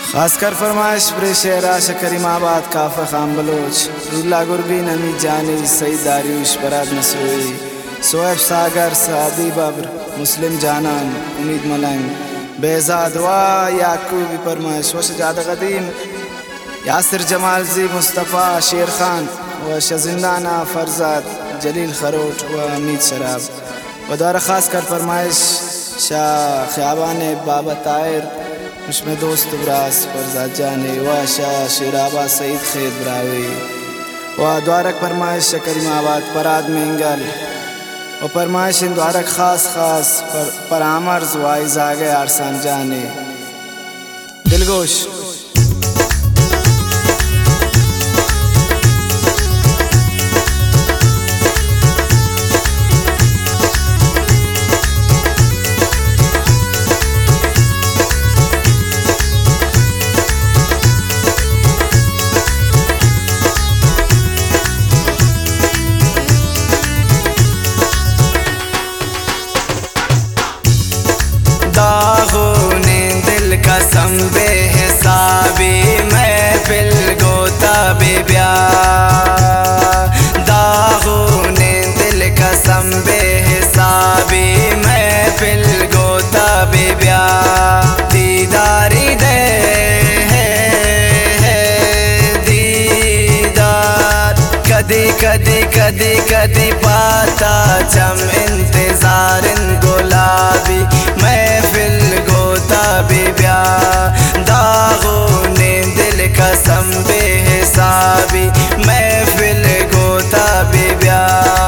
खासकर फरमाइश बर शेरा शकरीमाबाद काफ़ खान बलोच रुल्ला गुरबी नमी जानी सईद दारियुश बराद नसोई सोएब सागर सादी बब्र मुस्लिम जानान उम्मीद मलंग बेजाद व याकूबी फरमाइश व सजाद कदीम यासिर जमाल जी मुस्तफ़ा शेर खान व शजिंदाना फरजाद जलील खरोट व अमीद शराब व दौरा खास कर फरमाइश शाह ख्याबान बाबा तायर उसमें दोस्त ब्रास फरजाद जाने व शाह शेराबा सईद खेद ब्रावी व द्वारक फरमाइश शकरीमाबाद पराद मेंगल व फरमाइश इन द्वारक खास खास पर आमर्ज वाइज आगे आरसान जाने दिलगोश कसम बेहिसाबी महफिल गोता बेब्या दागूने दिल कसम बेहिसाबी महफिल गोता बेब्या दीदारी दे दीदार कदी कदी कदी कदी पाता जम इंतजार गुलाबी महफिल गोता बेब्या दागूने दिल कसम बेहिसाबी महफिल गोता बेब्या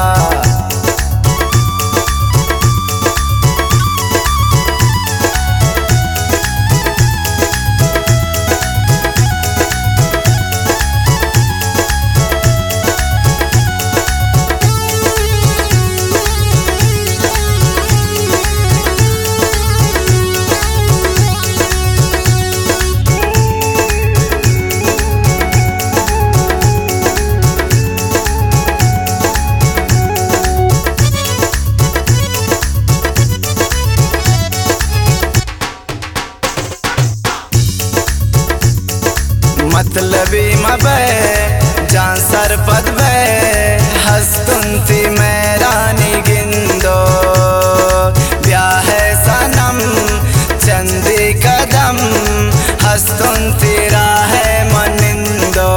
मतलबी मबे जान सर पदबे हस्तुंती मैरानी गिंदो ब्याह सनम चंदी कदम हस्तुंती राह मनिंदो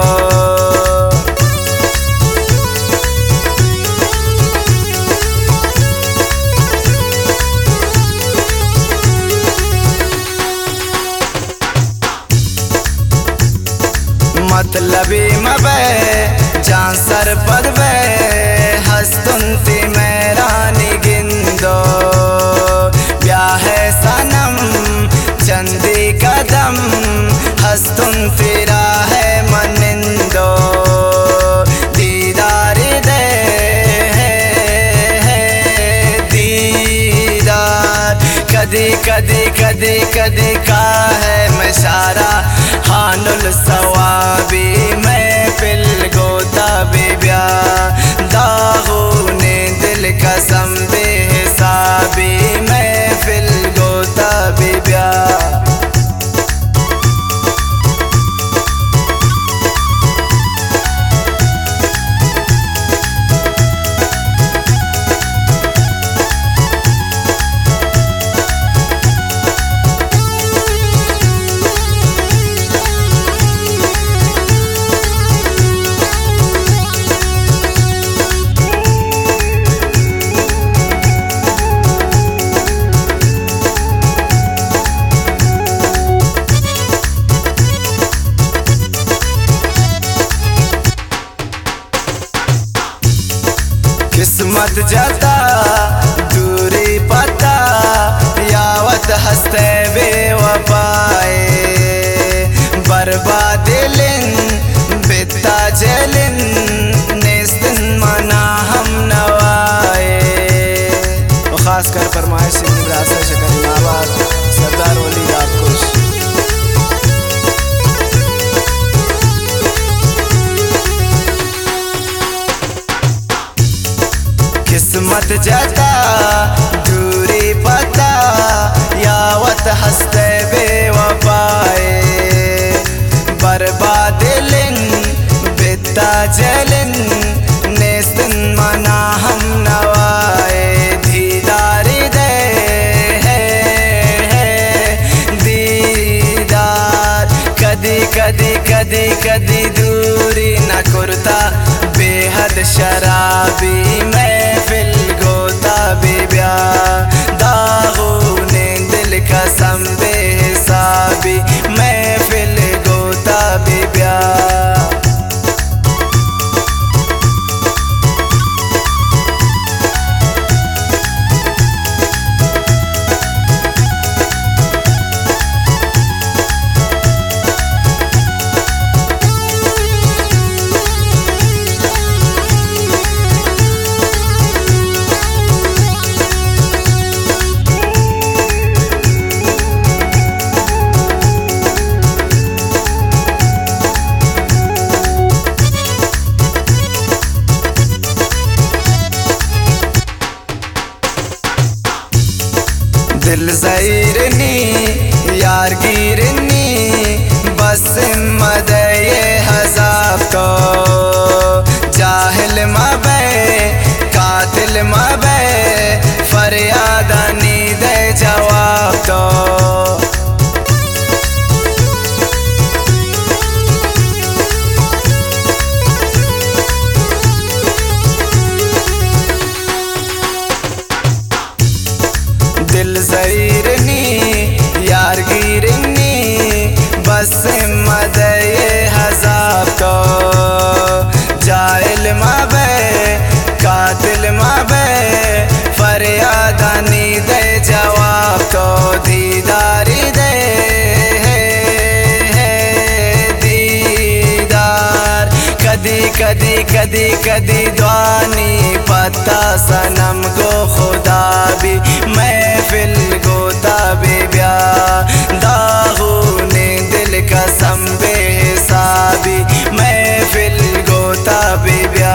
मतलबी मबे जान सर पदबे हस्तुंती मैरानी गिंदो ब्याह सनम चंदी कदम हस्तुंती राह मनिंदो दीदारी दे दीदार कदी कदी कदी कदी का है मशारा हानुल सवाबी महफिल गोता बेब्या दागूने दिल कसम बेहिसाबी महफिल गोता बेब्या किस्मत जता दूरी पता यावत हंसते बेवफाए बर्बादिलिन बिता जलिन नेस्तिन मना हम नवाए खास कर फरमाइश शकरीमाबाद सरदार वली राकुश किस्मत जता दूरी पता यावत हंसते बेवफाए कदी कदी कदी दूरी न करता बेहद शराबी महफिल गोता बेब्या दागूने दिल कसम बेहिसाबी महफिल गोता बेब्या दिल ज़ैरनी यार गिरनी बस मदये हज़ाब तो जाहिल मबे कातिल मबे फरियादानी दे जवाब तो दिल ज़ैरनी यार गिरनी बस मदये हज़ाब तो जाहिल मबे कातिल मबे फरियादानी दे जवाब तो दीदारी दे दीदार कदी कदी कदी कदी दुआनी पता सनम गो खुदा भी महफिल गोता बेब्या दागूने दिल कसम बेहिसाबी महफिल गोता बेब्या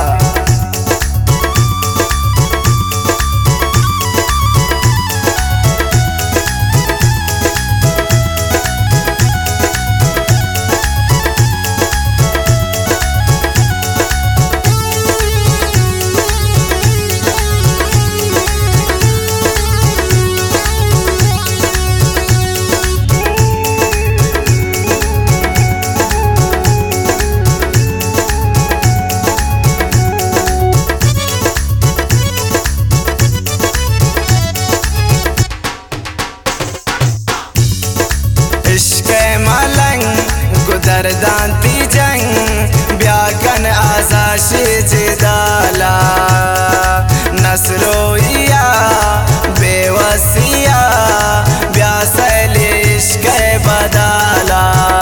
दर्दांती जंग ब्याकन आजाश जिदाला नसरोइया बेवसिया ब्यासल इश्क बदाला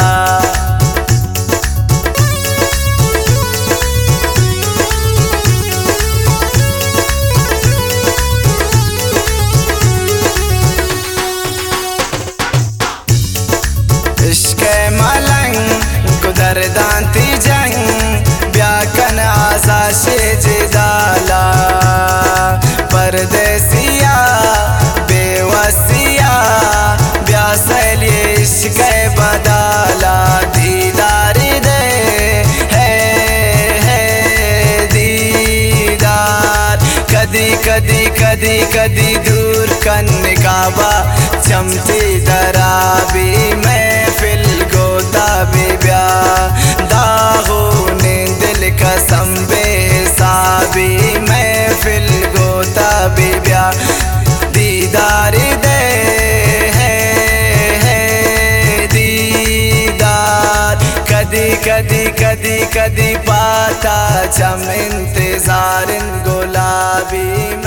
इश्क मलंग दर्दांती जंग ब्याकन आजाश जिदाला परदेसिया बेवसिया ब्यासल इश्क बदाला दीदारी दे है दीदार कदी कदी कदी कदी दूर कन काबा चमती दराबी महफिल गोता बेब्या दागूने दिल कसम बेहिसाबी महफिल गोता बेब्या दीदारी दे दीदार कदी कदी कदी कदी पाता चम इंतज़ार गुलाबी